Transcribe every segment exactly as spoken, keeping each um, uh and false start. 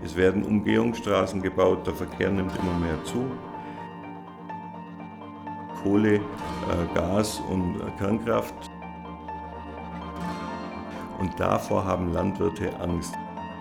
Es werden Umgehungsstraßen gebaut, der Verkehr nimmt immer mehr zu. Kohle, äh, Gas und äh, Kernkraft. Und davor haben Landwirte Angst.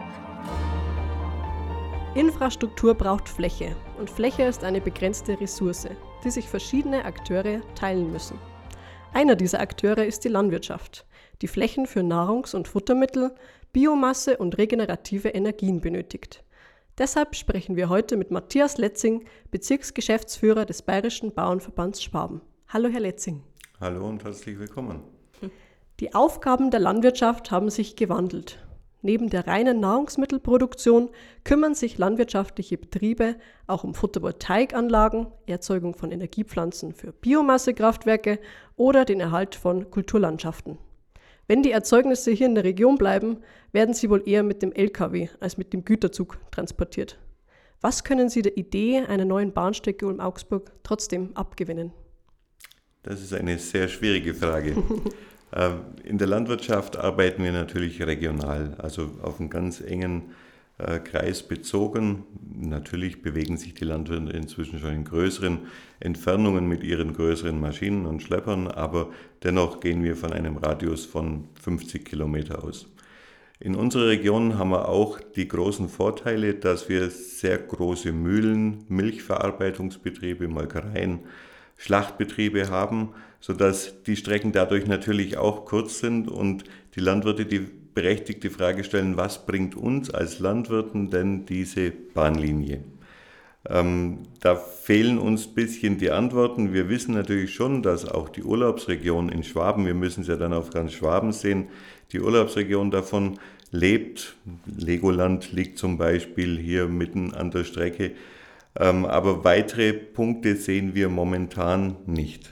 Infrastruktur braucht Fläche und Fläche ist eine begrenzte Ressource, die sich verschiedene Akteure teilen müssen. Einer dieser Akteure ist die Landwirtschaft, die Flächen für Nahrungs- und Futtermittel, Biomasse und regenerative Energien benötigt. Deshalb sprechen wir heute mit Matthias Letzing, Bezirksgeschäftsführer des Bayerischen Bauernverbands Schwaben. Hallo Herr Letzing. Hallo und herzlich willkommen. Die Aufgaben der Landwirtschaft haben sich gewandelt. Neben der reinen Nahrungsmittelproduktion kümmern sich landwirtschaftliche Betriebe auch um Photovoltaikanlagen, Erzeugung von Energiepflanzen für Biomassekraftwerke oder den Erhalt von Kulturlandschaften. Wenn die Erzeugnisse hier in der Region bleiben, werden sie wohl eher mit dem L K W als mit dem Güterzug transportiert. Was können Sie der Idee einer neuen Bahnstrecke Ulm-Augsburg trotzdem abgewinnen? Das ist eine sehr schwierige Frage. In der Landwirtschaft arbeiten wir natürlich regional, also auf einen ganz engen äh, Kreis bezogen. Natürlich bewegen sich die Landwirte inzwischen schon in größeren Entfernungen mit ihren größeren Maschinen und Schleppern, aber dennoch gehen wir von einem Radius von fünfzig Kilometer aus. In unserer Region haben wir auch die großen Vorteile, dass wir sehr große Mühlen, Milchverarbeitungsbetriebe, Molkereien, Schlachtbetriebe haben, sodass die Strecken dadurch natürlich auch kurz sind und die Landwirte die berechtigte Frage stellen, was bringt uns als Landwirten denn diese Bahnlinie? Ähm, da fehlen uns ein bisschen die Antworten. Wir wissen natürlich schon, dass auch die Urlaubsregion in Schwaben, wir müssen es ja dann auf ganz Schwaben sehen, die Urlaubsregion davon lebt. Legoland liegt zum Beispiel hier mitten an der Strecke. Ähm, aber weitere Punkte sehen wir momentan nicht.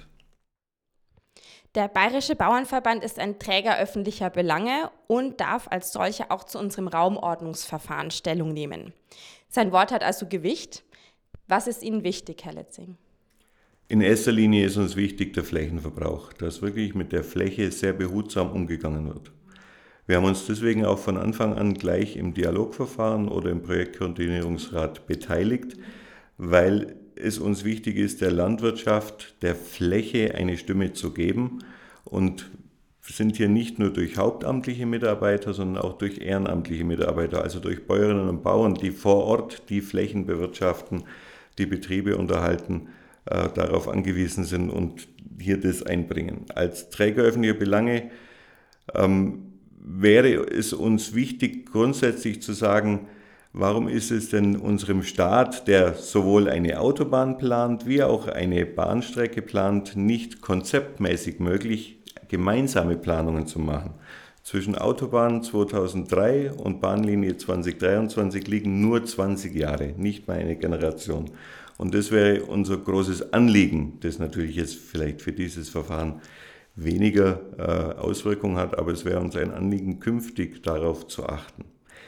Der Bayerische Bauernverband ist ein Träger öffentlicher Belange und darf als solcher auch zu unserem Raumordnungsverfahren Stellung nehmen. Sein Wort hat also Gewicht. Was ist Ihnen wichtig, Herr Letzing? In erster Linie ist uns wichtig der Flächenverbrauch, dass wirklich mit der Fläche sehr behutsam umgegangen wird. Wir haben uns deswegen auch von Anfang an gleich im Dialogverfahren oder im Projektkoordinierungsrat beteiligt, weil es uns wichtig ist, der Landwirtschaft, der Fläche eine Stimme zu geben und sind hier nicht nur durch hauptamtliche Mitarbeiter, sondern auch durch ehrenamtliche Mitarbeiter, also durch Bäuerinnen und Bauern, die vor Ort die Flächen bewirtschaften, die Betriebe unterhalten, äh, darauf angewiesen sind und hier das einbringen. Als Träger öffentlicher Belange ähm, wäre es uns wichtig, grundsätzlich zu sagen, warum ist es denn unserem Staat, der sowohl eine Autobahn plant, wie auch eine Bahnstrecke plant, nicht konzeptmäßig möglich, gemeinsame Planungen zu machen? Zwischen Autobahn zweitausenddrei und Bahnlinie zweitausenddreiundzwanzig liegen nur zwanzig Jahre, nicht mal eine Generation. Und das wäre unser großes Anliegen, das natürlich jetzt vielleicht für dieses Verfahren weniger äh, Auswirkungen hat, aber es wäre uns ein Anliegen, künftig darauf zu achten.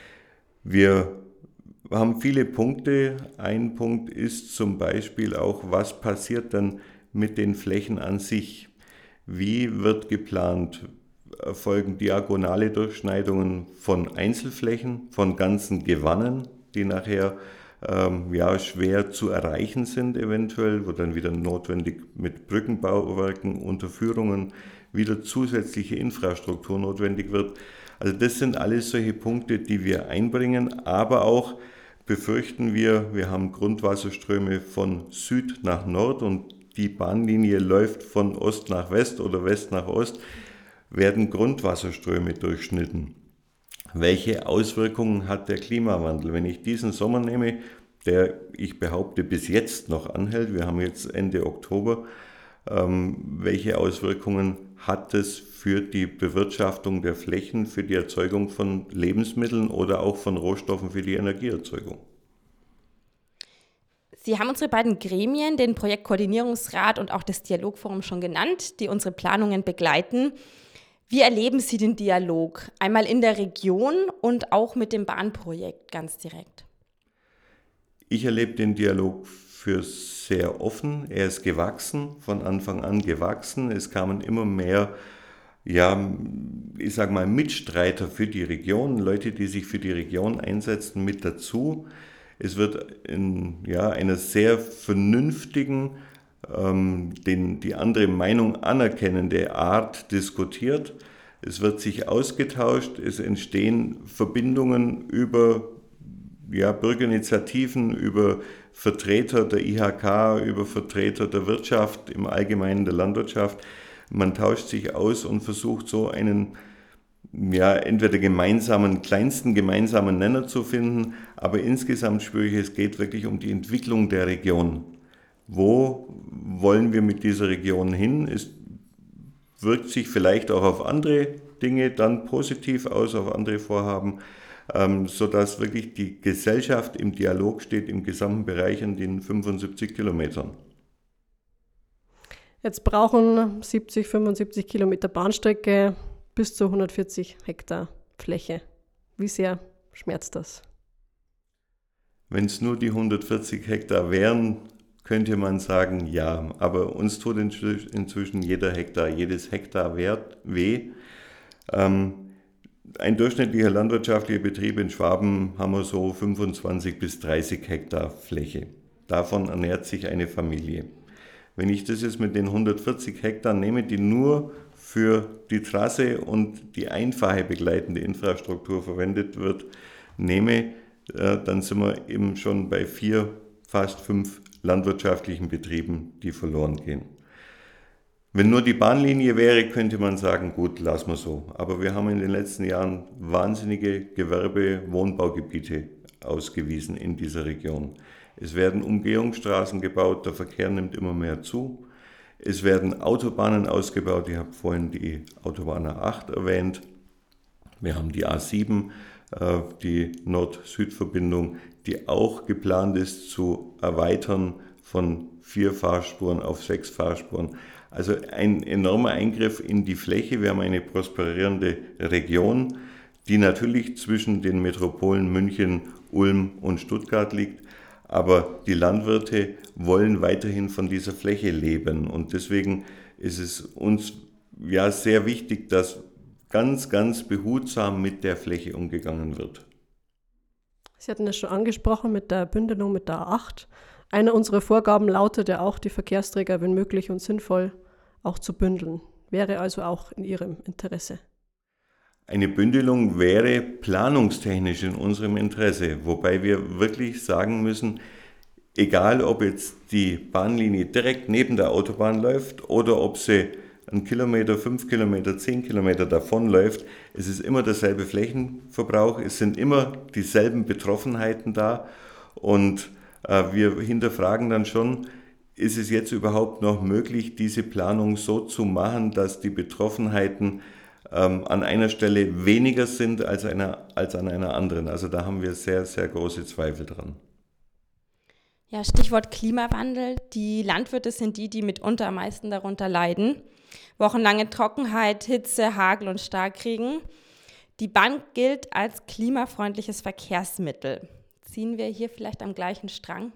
Wir Wir haben viele Punkte. Ein Punkt ist zum Beispiel auch, was passiert dann mit den Flächen an sich? Wie wird geplant? Erfolgen diagonale Durchschneidungen von Einzelflächen, von ganzen Gewannen, die nachher ähm, ja, schwer zu erreichen sind eventuell, wo dann wieder notwendig mit Brückenbauwerken, Unterführungen wieder zusätzliche Infrastruktur notwendig wird. Also das sind alles solche Punkte, die wir einbringen, aber auch befürchten wir, wir haben Grundwasserströme von Süd nach Nord und die Bahnlinie läuft von Ost nach West oder West nach Ost, werden Grundwasserströme durchschnitten. Welche Auswirkungen hat der Klimawandel? Wenn ich diesen Sommer nehme, der, ich behaupte, bis jetzt noch anhält, wir haben jetzt Ende Oktober, ähm, welche Auswirkungen hat es für die Bewirtschaftung der Flächen, für die Erzeugung von Lebensmitteln oder auch von Rohstoffen für die Energieerzeugung? Sie haben unsere beiden Gremien, den Projektkoordinierungsrat und auch das Dialogforum schon genannt, die unsere Planungen begleiten. Wie erleben Sie den Dialog? Einmal in der Region und auch mit dem Bahnprojekt ganz direkt. Ich erlebe den Dialog für sehr offen. Er ist gewachsen, von Anfang an gewachsen. Es kamen immer mehr ja, ich sage mal, Mitstreiter für die Region, Leute, die sich für die Region einsetzen, mit dazu. Es wird in ja, einer sehr vernünftigen, ähm, den, die andere Meinung anerkennende Art diskutiert. Es wird sich ausgetauscht, es entstehen Verbindungen über ja, Bürgerinitiativen, über Vertreter der I H K, über Vertreter der Wirtschaft, im Allgemeinen der Landwirtschaft. Man tauscht sich aus und versucht so einen ja, entweder gemeinsamen, kleinsten gemeinsamen Nenner zu finden, aber insgesamt spüre ich, es geht wirklich um die Entwicklung der Region. Wo wollen wir mit dieser Region hin? Es wirkt sich vielleicht auch auf andere Dinge dann positiv aus, auf andere Vorhaben, ähm, sodass wirklich die Gesellschaft im Dialog steht im gesamten Bereich an den fünfundsiebzig Kilometern. Jetzt brauchen siebzig, fünfundsiebzig Kilometer Bahnstrecke bis zu hundertvierzig Hektar Fläche. Wie sehr schmerzt das? Wenn es nur die hundertvierzig Hektar wären, könnte man sagen, ja. Aber uns tut inzwischen jeder Hektar, jedes Hektar weh. Ähm, ein durchschnittlicher landwirtschaftlicher Betrieb in Schwaben haben wir so fünfundzwanzig bis dreißig Hektar Fläche. Davon ernährt sich eine Familie. Wenn ich das jetzt mit den hundertvierzig Hektar nehme, die nur für die Trasse und die einfache begleitende Infrastruktur verwendet wird, nehme, äh, dann sind wir eben schon bei vier, fast fünf landwirtschaftlichen Betrieben, die verloren gehen. Wenn nur die Bahnlinie wäre, könnte man sagen, gut, lassen wir so. Aber wir haben in den letzten Jahren wahnsinnige Gewerbe-, Wohnbaugebiete ausgewiesen in dieser Region. Es werden Umgehungsstraßen gebaut, der Verkehr nimmt immer mehr zu. Es werden Autobahnen ausgebaut, ich habe vorhin die Autobahn A acht erwähnt. Wir haben die A sieben, die Nord-Süd-Verbindung, die auch geplant ist zu erweitern von vier Fahrspuren auf sechs Fahrspuren. Also ein enormer Eingriff in die Fläche. Wir haben eine prosperierende Region, die natürlich zwischen den Metropolen München, Ulm und Stuttgart liegt. Aber die Landwirte wollen weiterhin von dieser Fläche leben. Und deswegen ist es uns ja sehr wichtig, dass ganz, ganz behutsam mit der Fläche umgegangen wird. Sie hatten es schon angesprochen mit der Bündelung mit der A acht. Eine unserer Vorgaben lautet ja auch, die Verkehrsträger, wenn möglich und sinnvoll, auch zu bündeln. Wäre also auch in Ihrem Interesse. Eine Bündelung wäre planungstechnisch in unserem Interesse, wobei wir wirklich sagen müssen, egal ob jetzt die Bahnlinie direkt neben der Autobahn läuft oder ob sie einen Kilometer, fünf Kilometer, zehn Kilometer davon läuft, es ist immer derselbe Flächenverbrauch, es sind immer dieselben Betroffenheiten da und äh, wir hinterfragen dann schon, ist es jetzt überhaupt noch möglich, diese Planung so zu machen, dass die Betroffenheiten ähm, an einer Stelle weniger sind als, einer, als an einer anderen. Also da haben wir sehr, sehr große Zweifel dran. Ja, Stichwort Klimawandel. Die Landwirte sind die, die mitunter am meisten darunter leiden. Wochenlange Trockenheit, Hitze, Hagel und Starkregen. Die Bahn gilt als klimafreundliches Verkehrsmittel. Ziehen wir hier vielleicht am gleichen Strang?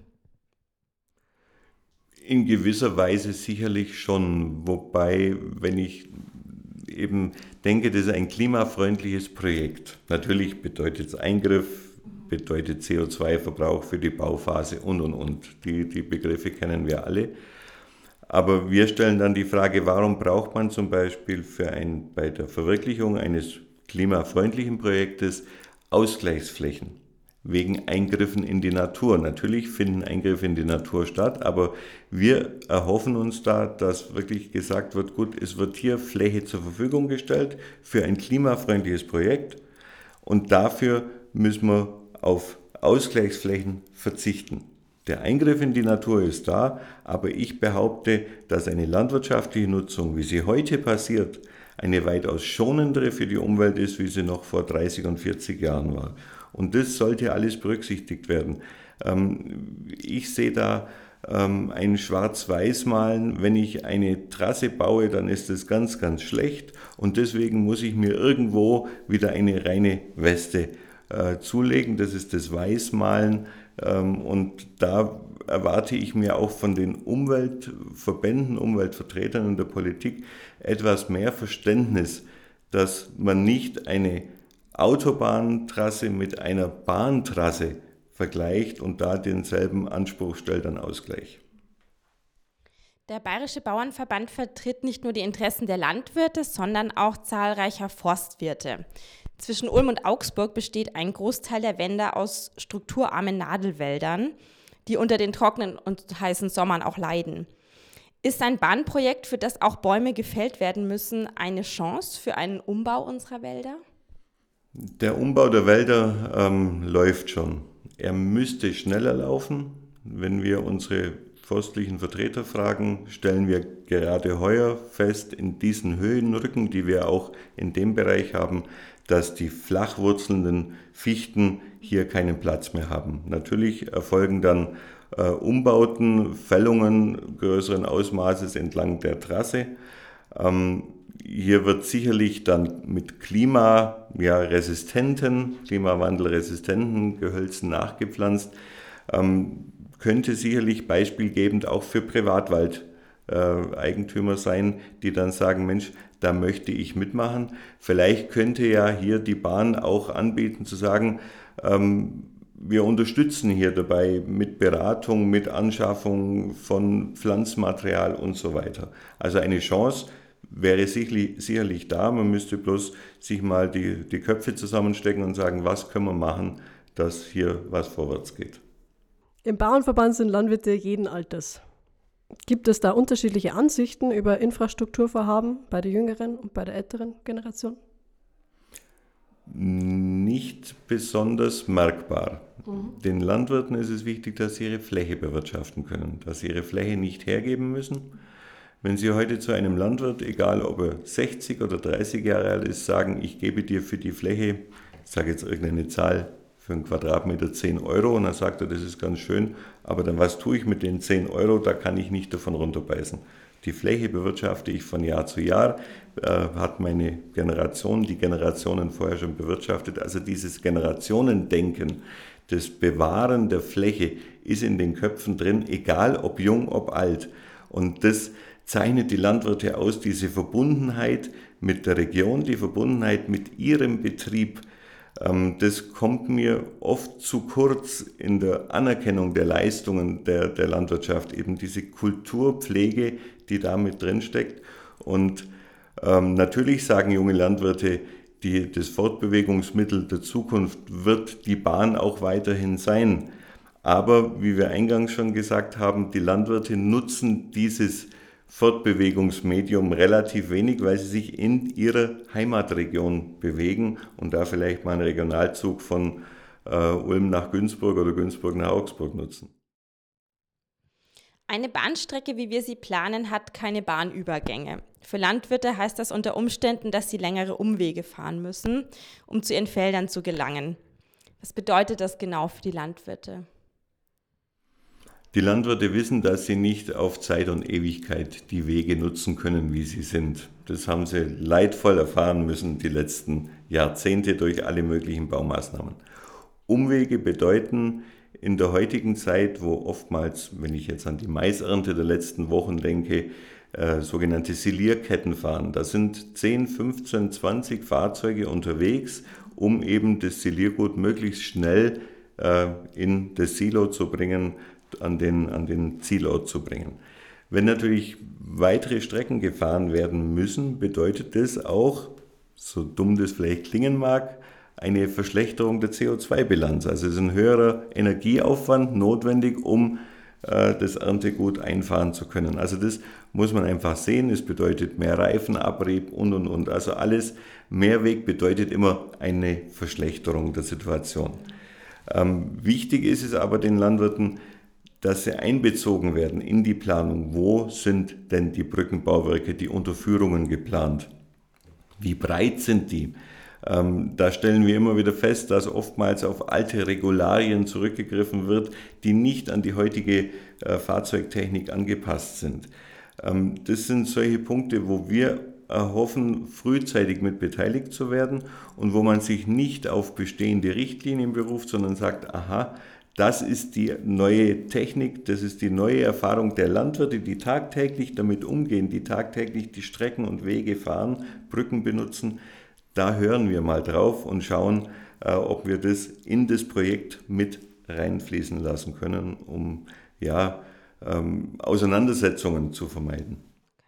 In gewisser Weise sicherlich schon, wobei, wenn ich eben denke, das ist ein klimafreundliches Projekt. Natürlich bedeutet es Eingriff, bedeutet C O zwei Verbrauch für die Bauphase und, und, und. Die, die Begriffe kennen wir alle. Aber wir stellen dann die Frage, warum braucht man zum Beispiel für ein, bei der Verwirklichung eines klimafreundlichen Projektes Ausgleichsflächen? Wegen Eingriffen in die Natur. Natürlich finden Eingriffe in die Natur statt, aber wir erhoffen uns da, dass wirklich gesagt wird, gut, es wird hier Fläche zur Verfügung gestellt für ein klimafreundliches Projekt und dafür müssen wir auf Ausgleichsflächen verzichten. Der Eingriff in die Natur ist da, aber ich behaupte, dass eine landwirtschaftliche Nutzung, wie sie heute passiert, eine weitaus schonendere für die Umwelt ist, wie sie noch vor dreißig und vierzig Jahren war. Und das sollte alles berücksichtigt werden. Ich sehe da ein Schwarz-Weiß-Malen. Wenn ich eine Trasse baue, dann ist das ganz, ganz schlecht. Und deswegen muss ich mir irgendwo wieder eine reine Weste zulegen. Das ist das Weißmalen. Und da erwarte ich mir auch von den Umweltverbänden, Umweltvertretern in der Politik etwas mehr Verständnis, dass man nicht eine Autobahntrasse mit einer Bahntrasse vergleicht und da denselben Anspruch stellt an Ausgleich. Der Bayerische Bauernverband vertritt nicht nur die Interessen der Landwirte, sondern auch zahlreicher Forstwirte. Zwischen Ulm und Augsburg besteht ein Großteil der Wälder aus strukturarmen Nadelwäldern, die unter den trockenen und heißen Sommern auch leiden. Ist ein Bahnprojekt, für das auch Bäume gefällt werden müssen, eine Chance für einen Umbau unserer Wälder? Der Umbau der Wälder ähm, läuft schon. Er müsste schneller laufen. Wenn wir unsere forstlichen Vertreter fragen, stellen wir gerade heuer fest, in diesen Höhenrücken, die wir auch in dem Bereich haben, dass die flachwurzelnden Fichten hier keinen Platz mehr haben. Natürlich erfolgen dann äh, Umbauten, Fällungen größeren Ausmaßes entlang der Trasse. Ähm, hier wird sicherlich dann mit Klima, ja, resistenten, klimawandelresistenten Gehölzen nachgepflanzt. Ähm, könnte sicherlich beispielgebend auch für Privatwaldeigentümer äh, sein, die dann sagen, Mensch, da möchte ich mitmachen. Vielleicht könnte ja hier die Bahn auch anbieten zu sagen, ähm, wir unterstützen hier dabei mit Beratung, mit Anschaffung von Pflanzmaterial und so weiter. Also eine Chance wäre sicherlich, sicherlich da. Man müsste bloß sich mal die, die Köpfe zusammenstecken und sagen, was können wir machen, dass hier was vorwärts geht. Im Bauernverband sind Landwirte jeden Alters. Gibt es da unterschiedliche Ansichten über Infrastrukturvorhaben bei der jüngeren und bei der älteren Generation? Nicht besonders merkbar. Mhm. Den Landwirten ist es wichtig, dass sie ihre Fläche bewirtschaften können, dass sie ihre Fläche nicht hergeben müssen. Wenn Sie heute zu einem Landwirt, egal ob er sechzig oder dreißig Jahre alt ist, sagen, ich gebe dir für die Fläche, ich sage jetzt irgendeine Zahl, für einen Quadratmeter zehn Euro, und dann sagt er, das ist ganz schön, aber dann was tue ich mit den zehn Euro, da kann ich nicht davon runterbeißen. Die Fläche bewirtschafte ich von Jahr zu Jahr, äh, hat meine Generation, die Generationen vorher schon bewirtschaftet. Also dieses Generationendenken, das Bewahren der Fläche ist in den Köpfen drin, egal ob jung, ob alt. Und das zeichnet die Landwirte aus, diese Verbundenheit mit der Region, die Verbundenheit mit ihrem Betrieb. Das kommt mir oft zu kurz in der Anerkennung der Leistungen der, der Landwirtschaft, eben diese Kulturpflege, die da mit drin steckt. Und ähm, natürlich sagen junge Landwirte, die, das Fortbewegungsmittel der Zukunft wird die Bahn auch weiterhin sein. Aber wie wir eingangs schon gesagt haben, die Landwirte nutzen dieses Fortbewegungsmedium relativ wenig, weil sie sich in ihrer Heimatregion bewegen und da vielleicht mal einen Regionalzug von äh, Ulm nach Günzburg oder Günzburg nach Augsburg nutzen. Eine Bahnstrecke, wie wir sie planen, hat keine Bahnübergänge. Für Landwirte heißt das unter Umständen, dass sie längere Umwege fahren müssen, um zu ihren Feldern zu gelangen. Was bedeutet das genau für die Landwirte? Die Landwirte wissen, dass sie nicht auf Zeit und Ewigkeit die Wege nutzen können, wie sie sind. Das haben sie leidvoll erfahren müssen die letzten Jahrzehnte durch alle möglichen Baumaßnahmen. Umwege bedeuten in der heutigen Zeit, wo oftmals, wenn ich jetzt an die Maisernte der letzten Wochen denke, äh, sogenannte Silierketten fahren. Da sind zehn, fünfzehn, zwanzig Fahrzeuge unterwegs, um eben das Siliergut möglichst schnell äh, in das Silo zu bringen, an den, an den Zielort zu bringen. Wenn natürlich weitere Strecken gefahren werden müssen, bedeutet das auch, so dumm das vielleicht klingen mag, eine Verschlechterung der C O zwei Bilanz. Also es ist ein höherer Energieaufwand notwendig, um äh, das Erntegut einfahren zu können. Also das muss man einfach sehen. Es bedeutet mehr Reifenabrieb und, und, und. Also alles, Mehrweg bedeutet immer eine Verschlechterung der Situation. Ähm, wichtig ist es aber den Landwirten, dass sie einbezogen werden in die Planung. Wo sind denn die Brückenbauwerke, die Unterführungen geplant? Wie breit sind die? Ähm, da stellen wir immer wieder fest, dass oftmals auf alte Regularien zurückgegriffen wird, die nicht an die heutige äh, Fahrzeugtechnik angepasst sind. Ähm, das sind solche Punkte, wo wir erhoffen, frühzeitig mit beteiligt zu werden und wo man sich nicht auf bestehende Richtlinien beruft, sondern sagt, aha, Das ist die neue Technik, das ist die neue Erfahrung der Landwirte, die tagtäglich damit umgehen, die tagtäglich die Strecken und Wege fahren, Brücken benutzen. Da hören wir mal drauf und schauen, äh, ob wir das in das Projekt mit reinfließen lassen können, um ja, ähm, Auseinandersetzungen zu vermeiden.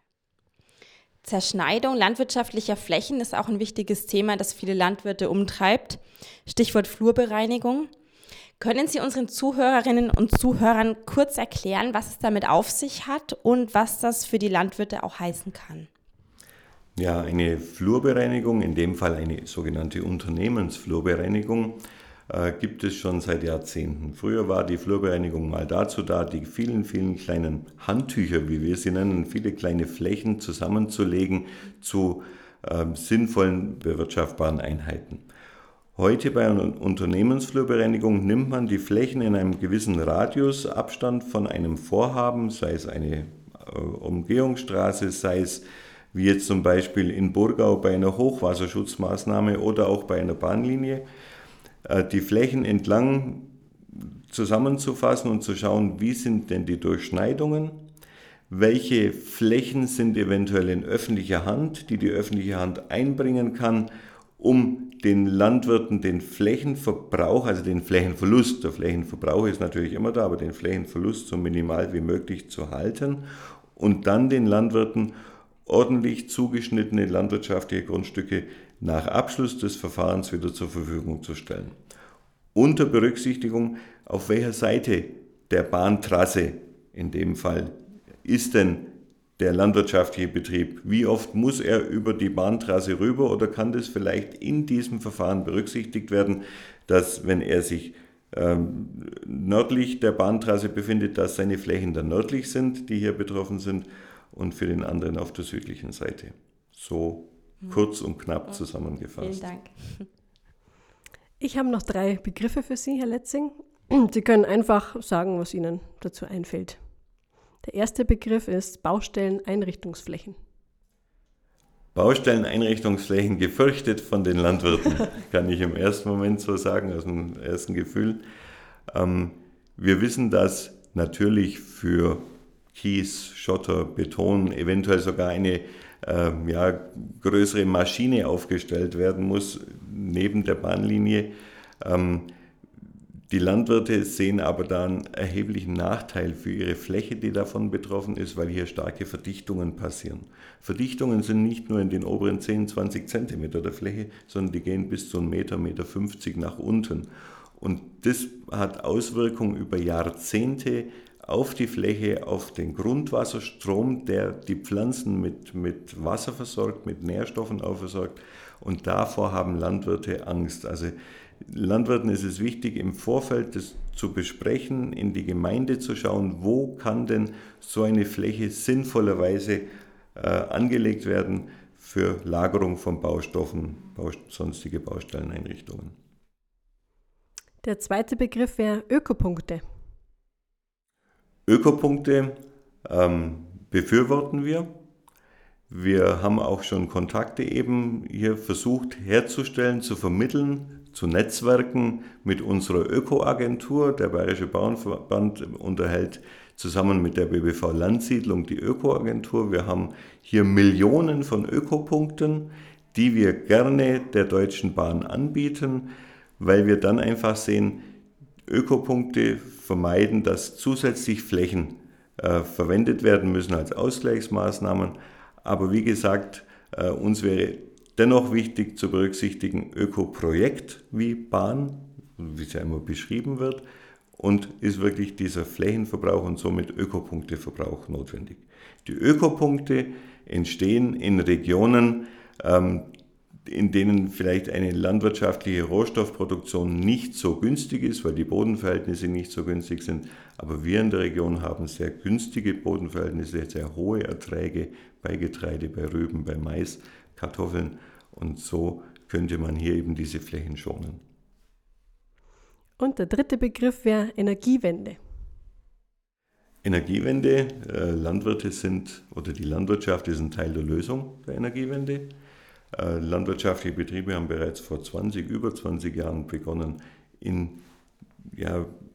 Zerschneidung landwirtschaftlicher Flächen ist auch ein wichtiges Thema, das viele Landwirte umtreibt. Stichwort Flurbereinigung. Können Sie unseren Zuhörerinnen und Zuhörern kurz erklären, was es damit auf sich hat und was das für die Landwirte auch heißen kann? Ja, eine Flurbereinigung, in dem Fall eine sogenannte Unternehmensflurbereinigung, äh, gibt es schon seit Jahrzehnten. Früher war die Flurbereinigung mal dazu da, die vielen, vielen kleinen Handtücher, wie wir sie nennen, viele kleine Flächen zusammenzulegen zu äh, sinnvollen bewirtschaftbaren Einheiten. Heute bei einer Unternehmensflurbereinigung nimmt man die Flächen in einem gewissen Radiusabstand von einem Vorhaben, sei es eine äh, Umgehungsstraße, sei es wie jetzt zum Beispiel in Burgau bei einer Hochwasserschutzmaßnahme oder auch bei einer Bahnlinie, äh, die Flächen entlang zusammenzufassen und zu schauen, wie sind denn die Durchschneidungen, welche Flächen sind eventuell in öffentlicher Hand, die die öffentliche Hand einbringen kann, um den Landwirten den Flächenverbrauch, also den Flächenverlust, der Flächenverbrauch ist natürlich immer da, aber den Flächenverlust so minimal wie möglich zu halten und dann den Landwirten ordentlich zugeschnittene landwirtschaftliche Grundstücke nach Abschluss des Verfahrens wieder zur Verfügung zu stellen. Unter Berücksichtigung, auf welcher Seite der Bahntrasse in dem Fall ist denn der landwirtschaftliche Betrieb, wie oft muss er über die Bahntrasse rüber oder kann das vielleicht in diesem Verfahren berücksichtigt werden, dass wenn er sich ähm, nördlich der Bahntrasse befindet, dass seine Flächen dann nördlich sind, die hier betroffen sind und für den anderen auf der südlichen Seite. So mhm. kurz und knapp zusammengefasst. Vielen Dank. Ich habe noch drei Begriffe für Sie, Herr Letzing. Sie können einfach sagen, was Ihnen dazu einfällt. Der erste Begriff ist Baustelleneinrichtungsflächen. Baustelleneinrichtungsflächen, gefürchtet von den Landwirten, kann ich im ersten Moment so sagen, aus dem ersten Gefühl. Ähm, wir wissen, dass natürlich für Kies, Schotter, Beton, eventuell sogar eine äh, ja, größere Maschine aufgestellt werden muss, neben der Bahnlinie. Ähm, Die Landwirte sehen aber da einen erheblichen Nachteil für ihre Fläche, die davon betroffen ist, weil hier starke Verdichtungen passieren. Verdichtungen sind nicht nur in den oberen zehn, zwanzig Zentimeter der Fläche, sondern die gehen bis zu einem Meter, Meter fünfzig nach unten. Und das hat Auswirkungen über Jahrzehnte auf die Fläche, auf den Grundwasserstrom, der die Pflanzen mit, mit Wasser versorgt, mit Nährstoffen aufversorgt. Und davor haben Landwirte Angst. Also Landwirten ist es wichtig, im Vorfeld das zu besprechen, in die Gemeinde zu schauen, wo kann denn so eine Fläche sinnvollerweise äh, angelegt werden für Lagerung von Baustoffen, Baust- sonstige Baustelleneinrichtungen. Der zweite Begriff wäre Ökopunkte. Ökopunkte ähm, befürworten wir. Wir haben auch schon Kontakte eben hier versucht herzustellen, zu vermitteln, zu Netzwerken mit unserer Ökoagentur. Der Bayerische Bauernverband unterhält zusammen mit der B B V Landsiedlung die Ökoagentur. Wir haben hier Millionen von Ökopunkten, die wir gerne der Deutschen Bahn anbieten, weil wir dann einfach sehen, Ökopunkte vermeiden, dass zusätzlich Flächen äh, verwendet werden müssen als Ausgleichsmaßnahmen. Aber wie gesagt, äh, uns wäre dennoch wichtig zu berücksichtigen, Ökoprojekt wie Bahn, wie es ja immer beschrieben wird, und ist wirklich dieser Flächenverbrauch und somit Ökopunkteverbrauch notwendig. Die Ökopunkte entstehen in Regionen, ähm, in denen vielleicht eine landwirtschaftliche Rohstoffproduktion nicht so günstig ist, weil die Bodenverhältnisse nicht so günstig sind. Aber wir in der Region haben sehr günstige Bodenverhältnisse, sehr hohe Erträge bei Getreide, bei Rüben, bei Mais, Kartoffeln. Und so könnte man hier eben diese Flächen schonen. Und der dritte Begriff wäre Energiewende. Energiewende, äh, Landwirte sind, oder die Landwirtschaft ist ein Teil der Lösung der Energiewende. Äh, landwirtschaftliche Betriebe haben bereits vor zwanzig, über zwanzig Jahren begonnen, in ja,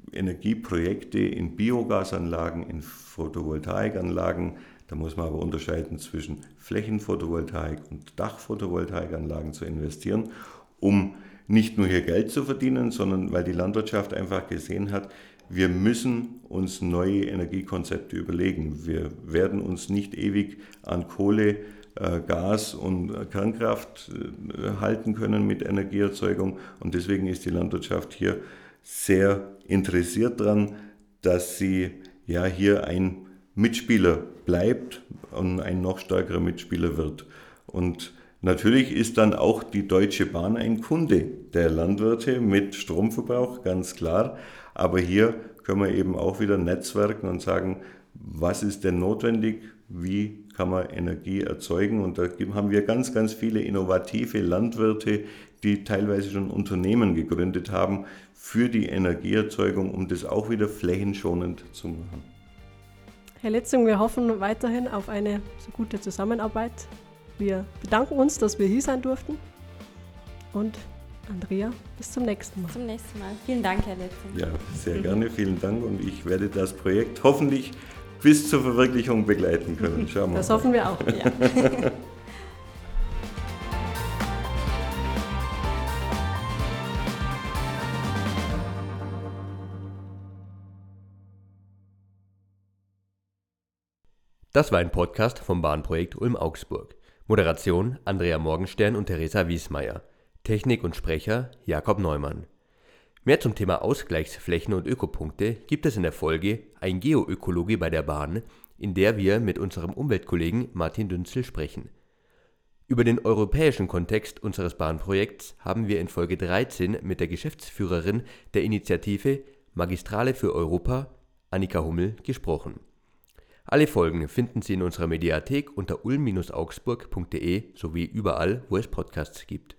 Energieprojekte in Biogasanlagen, in Photovoltaikanlagen. Da muss man aber unterscheiden zwischen Flächenphotovoltaik und Dachphotovoltaikanlagen zu investieren, um nicht nur hier Geld zu verdienen, sondern weil die Landwirtschaft einfach gesehen hat, wir müssen uns neue Energiekonzepte überlegen. Wir werden uns nicht ewig an Kohle, Gas und Kernkraft halten können mit Energieerzeugung. Und deswegen ist die Landwirtschaft hier sehr interessiert daran, dass sie ja hier ein Mitspieler bleibt und ein noch stärkerer Mitspieler wird. Und natürlich ist dann auch die Deutsche Bahn ein Kunde der Landwirte mit Stromverbrauch, ganz klar. Aber hier können wir eben auch wieder netzwerken und sagen, was ist denn notwendig, wie kann man Energie erzeugen. Und da haben wir ganz, ganz viele innovative Landwirte, die teilweise schon Unternehmen gegründet haben für die Energieerzeugung, um das auch wieder flächenschonend zu machen. Herr Letzing, wir hoffen weiterhin auf eine so gute Zusammenarbeit. Wir bedanken uns, dass wir hier sein durften. Und Andrea, bis zum nächsten Mal. Zum nächsten Mal. Vielen Dank, Herr Letzing. Ja, sehr gerne, vielen Dank. Und ich werde das Projekt hoffentlich bis zur Verwirklichung begleiten können. Schauen wir mal. Das hoffen wir auch. Ja. Das war ein Podcast vom Bahnprojekt Ulm-Augsburg. Moderation Andrea Morgenstern und Theresa Wiesmeier. Technik und Sprecher Jakob Neumann. Mehr zum Thema Ausgleichsflächen und Ökopunkte gibt es in der Folge Ein Geoökologe bei der Bahn, in der wir mit unserem Umweltkollegen Martin Dünzel sprechen. Über den europäischen Kontext unseres Bahnprojekts haben wir in Folge dreizehn mit der Geschäftsführerin der Initiative Magistrale für Europa, Annika Hummel, gesprochen. Alle Folgen finden Sie in unserer Mediathek unter ulm Bindestrich augsburg punkt de sowie überall, wo es Podcasts gibt.